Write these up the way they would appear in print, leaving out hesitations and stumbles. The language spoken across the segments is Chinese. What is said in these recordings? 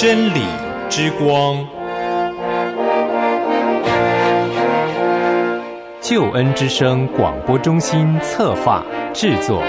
真理之光， 救恩之声广播中心策划制作。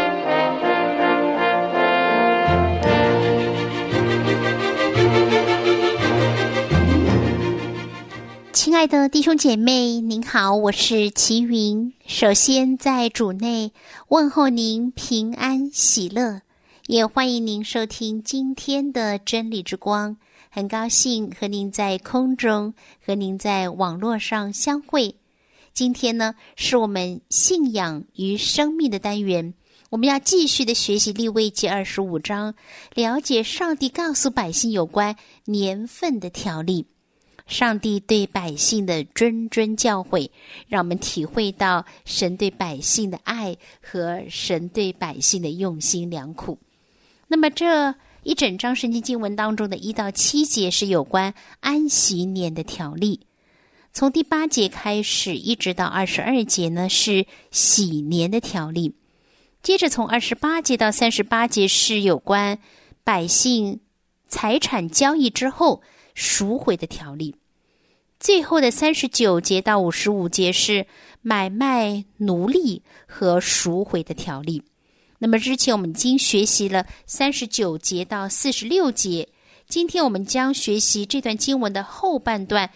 亲爱的弟兄姐妹，您好，我是齐云。首先在主内问候您平安喜乐，也欢迎您收听今天的真理之光。很高兴和您在空中，和您在网络上相会。今天呢，是我们信仰与生命的单元，我们要继续的学习利未记25章，了解上帝告诉百姓有关年份的条例。上帝对百姓的谆谆教诲，让我们体会到神对百姓的爱和神对百姓的用心良苦。那么这一整章圣经经文当中的1到7节是有关安息年的条例，从第8节开始一直到22节呢是喜年的条例，接着从28节到38节是有关百姓财产交易之后赎回的条例，最后的39节到55节是买卖奴隶和赎回的条例。那么之前我们已经学习了39节到46节，今天我们将学习这段经文的后半段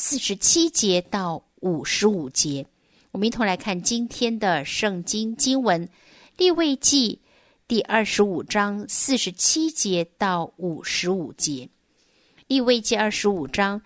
47节到55节。我们一同来看今天的圣经经文，利未记第25章47节到55节。利未记25章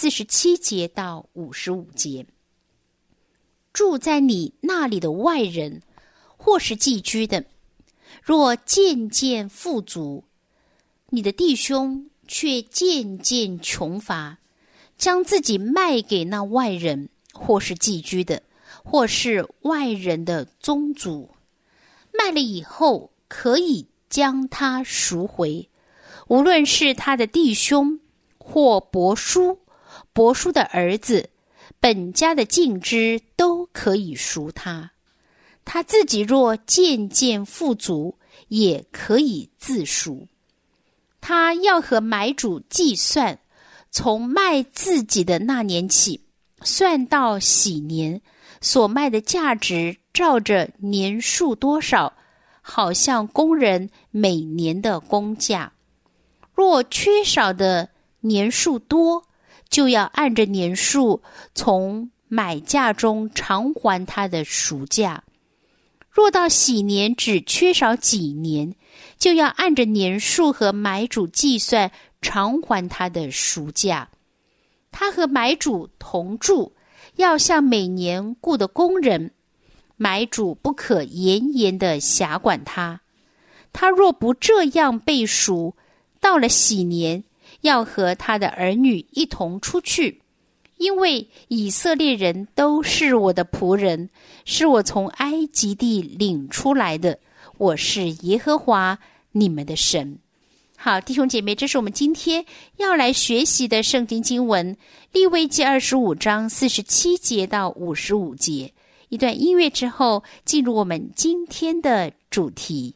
47节到55节。住在你那里的外人，或是寄居的，若渐渐富足，你的弟兄却渐渐穷乏，将自己卖给那外人，或是寄居的，或是外人的宗族，卖了以后可以将他赎回，无论是他的弟兄或伯叔，伯叔的儿子，本家的近支都可以赎他。他自己若渐渐富足，也可以自赎。他要和买主计算，从卖自己的那年起，算到喜年，所卖的价值照着年数多少，好像工人每年的工价。若缺少的年数多，就要按着年数从买价中偿还他的赎价。若到喜年只缺少几年，就要按着年数和买主计算偿还他的赎价。他和买主同住，要像每年雇的工人，买主不可严严的辖管他。他若不这样被赎，到了喜年，要和他的儿女一同出去，因为以色列人都是我的仆人，是我从埃及地领出来的，我是耶和华你们的神。好，弟兄姐妹，这是我们今天要来学习的圣经经文，利未记25章47节到55节。一段音乐之后，进入我们今天的主题。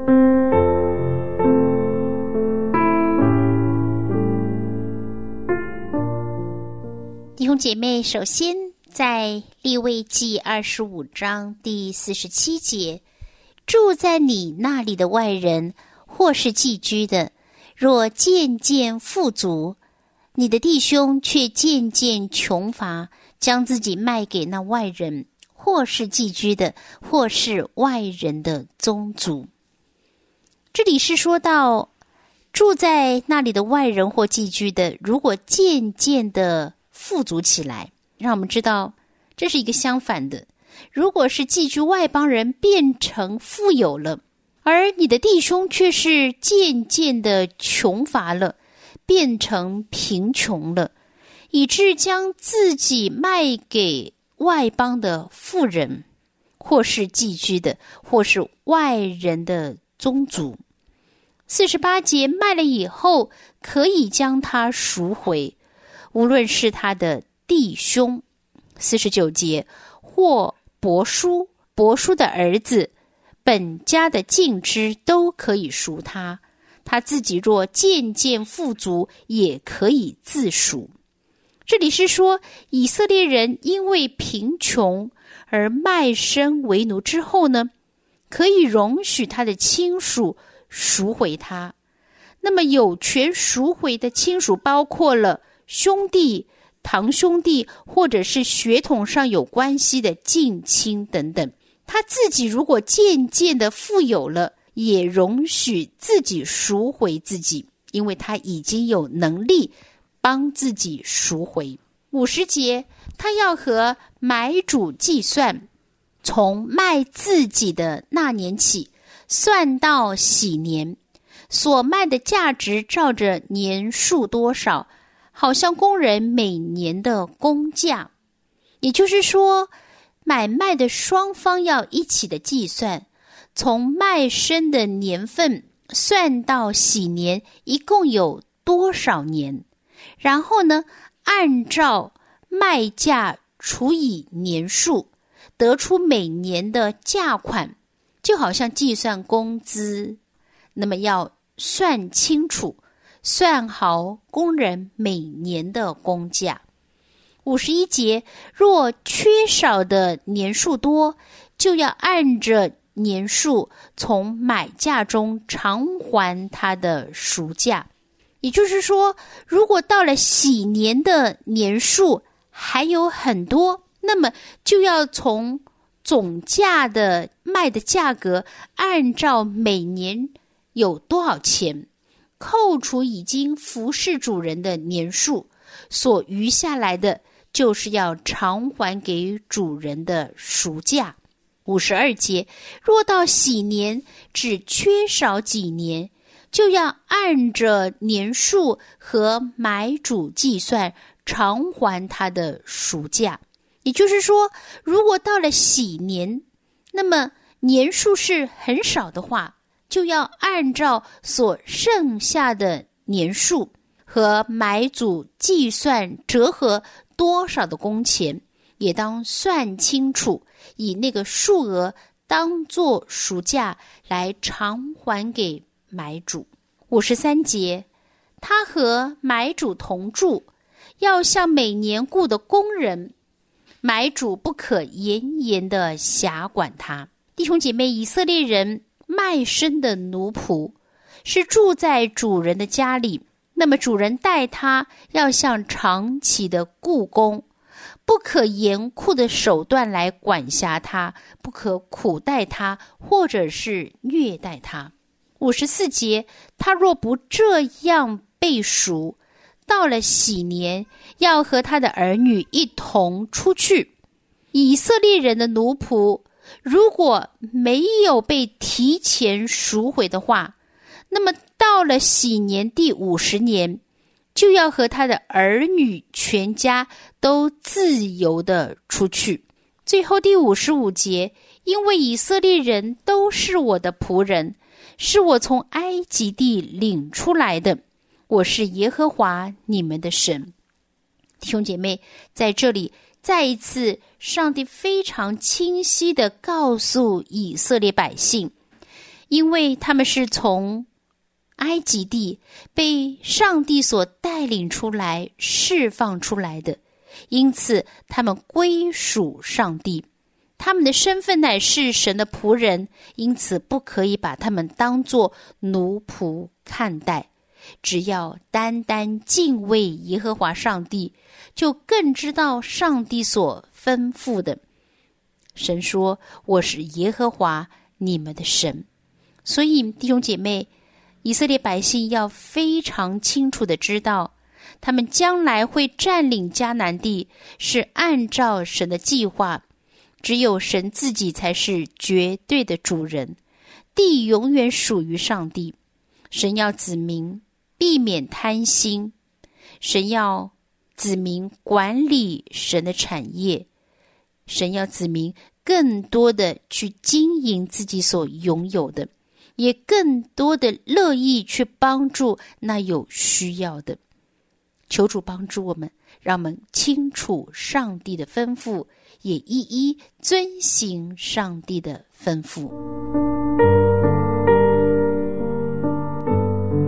弟兄姐妹，首先在利未记25章第47节，住在你那里的外人，或是寄居的，若渐渐富足，你的弟兄却渐渐穷乏，将自己卖给那外人，或是寄居的，或是外人的宗族。这里是说到住在那里的外人或寄居的，如果渐渐的富足起来，让我们知道这是一个相反的。如果是寄居外邦人变成富有了，而你的弟兄却是渐渐的穷乏了，变成贫穷了，以致将自己卖给外邦的富人，或是寄居的，或是外人的宗族。48节，卖了以后可以将他赎回，无论是他的弟兄。49节，或伯叔，伯叔的儿子，本家的近支都可以赎他。 他自己若渐渐富足，也可以自赎。这里是说，以色列人因为贫穷而卖身为奴之后呢，可以容许他的亲属赎回他。那么有权赎回的亲属包括了兄弟、堂兄弟，或者是血统上有关系的近亲等等。他自己如果渐渐的富有了，也容许自己赎回自己，因为他已经有能力帮自己赎回。50节，他要和买主计算，从卖自己的那年起，算到喜年，所卖的价值照着年数多少，好像工人每年的工价。也就是说，买卖的双方要一起的计算，从卖身的年份算到喜年，一共有多少年，然后呢，按照卖价除以年数，得出每年的价款，就好像计算工资。那么要算清楚，算好工人每年的工价。51节，若缺少的年数多，就要按着年数从买价中偿还他的赎价。也就是说，如果到了喜年的年数还有很多，那么就要从总价的卖的价格，按照每年有多少钱，扣除已经服侍主人的年数，所余下来的就是要偿还给主人的赎价。52节，若到喜年只缺少几年，就要按着年数和买主计算，偿还他的赎价。也就是说，如果到了喜年，那么年数是很少的话，就要按照所剩下的年数和买主计算折合多少的工钱，也当算清楚，以那个数额当作赎价来偿还给买主。53节，他和买主同住，要像每年雇的工人，买主不可严严的辖管他。弟兄姐妹，以色列人卖身的奴仆是住在主人的家里，那么主人待他要像长期的雇工，不可严酷的手段来管辖他，不可苦待他，或者是虐待他。54节，他若不这样被赎，到了喜年，要和他的儿女一同出去。以色列人的奴仆如果没有被提前赎回的话，那么到了喜年第50年，就要和他的儿女全家都自由的出去。最后第55节，因为以色列人都是我的仆人，是我从埃及地领出来的，我是耶和华你们的神。弟兄姐妹，在这里再一次，上帝非常清晰地告诉以色列百姓，因为他们是从埃及地被上帝所带领出来、释放出来的，因此他们归属上帝，他们的身份乃是神的仆人，因此不可以把他们当作奴仆看待。只要单单敬畏耶和华上帝，就更知道上帝所吩咐的。神说，我是耶和华你们的神。所以弟兄姐妹，以色列百姓要非常清楚的知道，他们将来会占领迦南地，是按照神的计划，只有神自己才是绝对的主人，地永远属于上帝。神要子民避免贪心，神要子民管理神的产业，神要子民更多的去经营自己所拥有的，也更多的乐意去帮助那有需要的。求主帮助我们，让我们清楚上帝的吩咐，也一一遵行上帝的吩咐。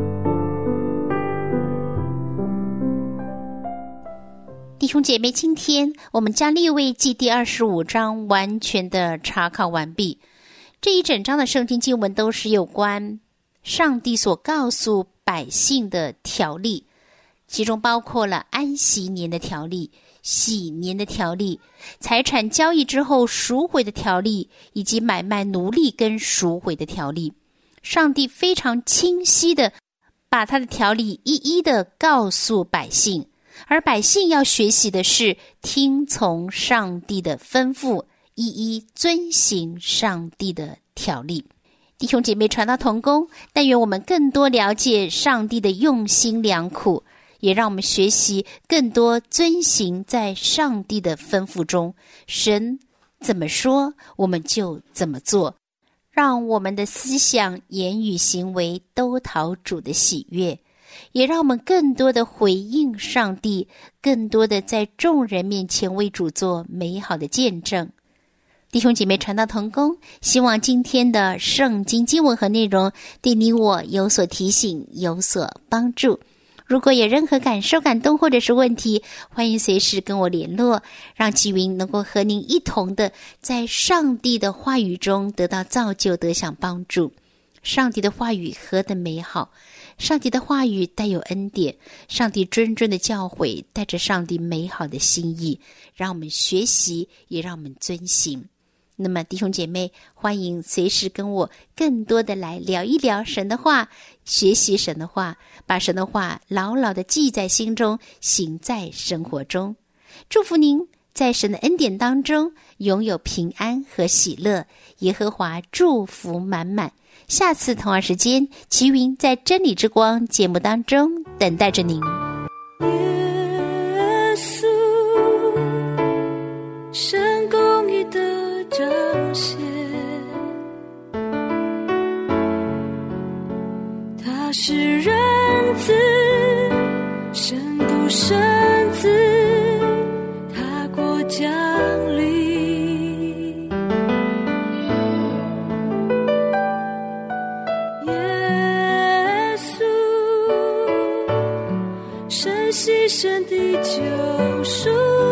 兄姐妹，今天我们将利未记第25章完全的查考完毕。这一整章的圣经经文都是有关上帝所告诉百姓的条例，其中包括了安息年的条例、喜年的条例、财产交易之后赎回的条例，以及买卖奴隶跟赎回的条例。上帝非常清晰的把他的条例一一的告诉百姓，而百姓要学习的是听从上帝的吩咐，一一遵行上帝的条例。弟兄姐妹，传道同工，但愿我们更多了解上帝的用心良苦，也让我们学习更多遵行在上帝的吩咐中，神怎么说我们就怎么做，让我们的思想、言语、行为都讨主的喜悦，也让我们更多的回应上帝，更多的在众人面前为主做美好的见证。弟兄姐妹，传道同工，希望今天的圣经经文和内容对你我有所提醒，有所帮助。如果有任何感受、感动或者是问题，欢迎随时跟我联络，让齐云能够和您一同的在上帝的话语中得到造就，得享帮助。上帝的话语何等美好，上帝的话语带有恩典，上帝谆谆的教诲带着上帝美好的心意，让我们学习，也让我们遵行。那么弟兄姐妹，欢迎随时跟我更多的来聊一聊神的话，学习神的话，把神的话牢牢的记在心中，行在生活中。祝福您在神的恩典当中拥有平安和喜乐，耶和华祝福满满。下次同样时间，齐云在真理之光节目当中等待着您。 耶稣，神公义的彰显，他是人子，神不生子，他国降临。耶稣，神牺牲的救赎，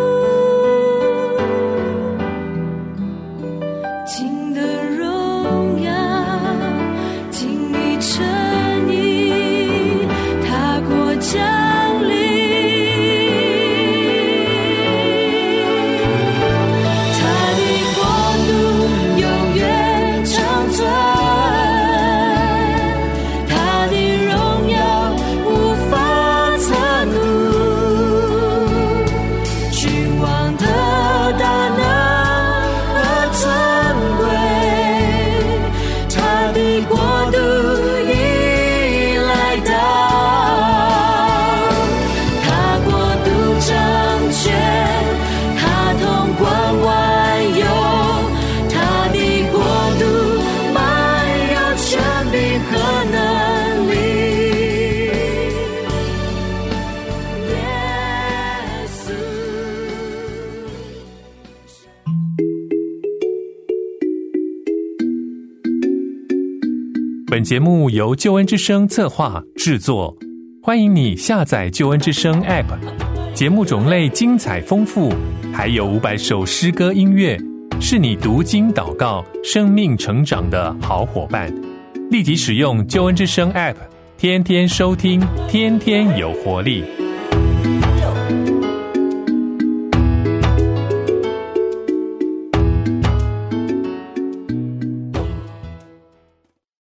本节目由救恩之声策划制作，欢迎你下载救恩之声 App， 节目种类精彩丰富，还有500首诗歌音乐，是你读经祷告生命成长的好伙伴。立即使用救恩之声 App， 天天收听，天天有活力。